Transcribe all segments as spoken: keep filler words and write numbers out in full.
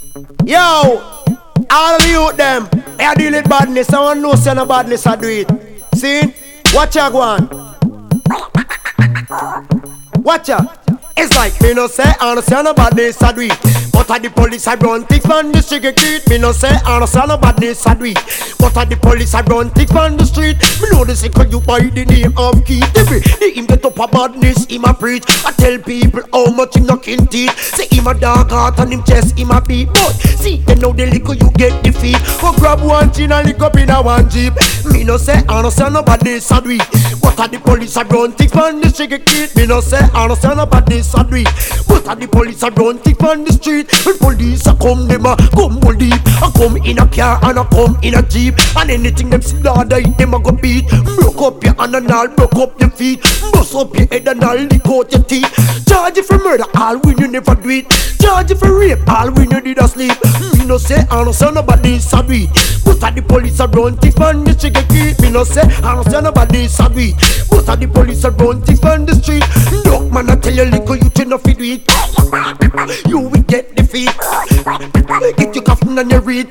Yo, all of you them, I deal with badness. I want to know say no badness I do it. See? Watch ya go on. Watch ya. It's like me no say I no say no badness I do it. But at the police I run thick from the street. Me no say I no say no badness I do it. But at the police I run thick from the street. Me know the secret you by the name of Keith. Every day him get up a badness him a preach. I tell people how much him no kill teeth. Say him a dog heart and him chest him a beat. But see them know the liquor you get defeat. Go grab one chin and lick up in a one jeep. Me no say I no say no badness I do it. But at the police I run thick from the street. Me no say I no say no badness I do it. But at the police I run thick from the street. When police a come, them a come bull deep. I come in a car and I come in a jeep. And anything them see ladder, them a go beat. Broke up your hand and all, broke up your feet. Bust up your head and all, lick out your teeth. Charge you for murder, all when you never do it. Charge you for rape, all when you did a sleep. Me no say I no say nobody sabi. But at the police a run thick from the street. Me no say I no say nobody sabi. But at the police a run thick from the street. Dog man I tell you liquor you turn off it do it. You will get the feet. Get your coffin and your read.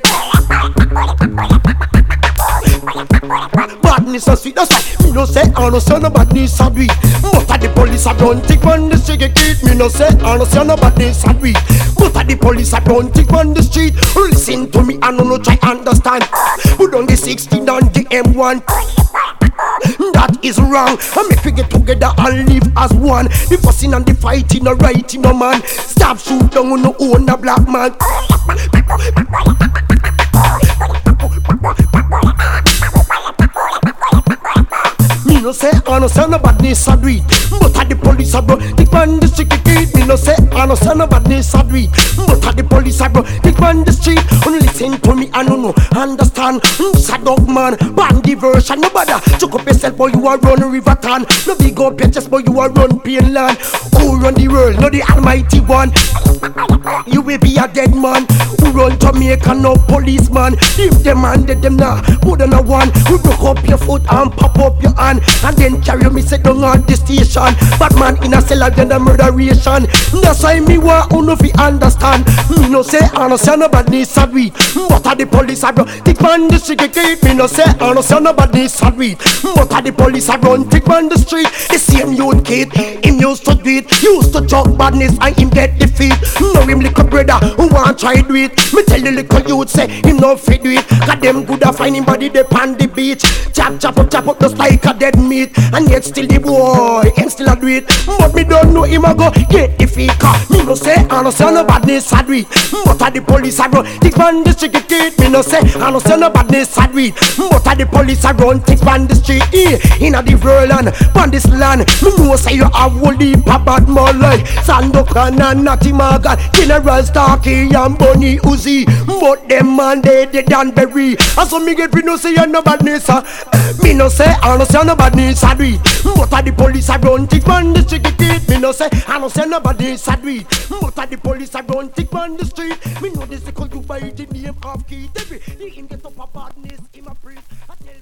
Badness and sweet, that's why me no say I no say no badness and sweet. But at the police I don't think on the street. Me no say I no say no badness and sweet. But at the police I don't think on the street. Listen to me, I no no try understand. Who done the sixteen and the M one? That is wrong. I make we get together and live as one. The fussing and the fighting, no right no man. Stop shoot down on no own a black man. Me no say I no say no badness I do it. But at the police I bro the man the street. Me no say I no say no badness I do it. But at the police I bro the man the street. Only listen to me I no no understand. Sad dog man, bandy version. No bother choke up yourself boy you a run river town. No big up your chest boy you a run pain land. Who run the world? No the almighty one. You will be a dead man. Who run Jamaica? No policeman. If them handed them now more than a one. Who broke up your foot and pop up your hand. And then carry me sit down at the station. Bad man in a cell and then a murderation. That's why me want you fi understand. Me no say I no say no badness a do it. But at the police I run thick man the street. Me no say I no say no badness a do it. But at the police I run thick man the street. The same youth kid, him used to do it. Used to talk badness and him get defeat. Now him little brother who want try do it. Me tell the little youth say him no fit do it. Cause them good a find him body dey on the beach. Chop chop up chop up just like a dead meat. And yet still the boy him still a do it. But me don't know him a go get defeat. Cause me no say I no say no badness a do it. But at the police I run thick man the street. Me no say I no say no badness a do it. But at the police I run thick man the street. Eh, inna the world on this land. Me know say you have whole heap a bad man like Sandokan and Natty Morgan, General Starkey and Bunny Uzi. But them man they they done bury. And so me get we no say you no badness. Uh. Me no say I no say no badness a do it. But at the police I run thick man the street. Me no say I no say no badness a do it. But at the police I run thick man the street. Me know this because you by the name of Keith. Every day him get up a badness him a preach.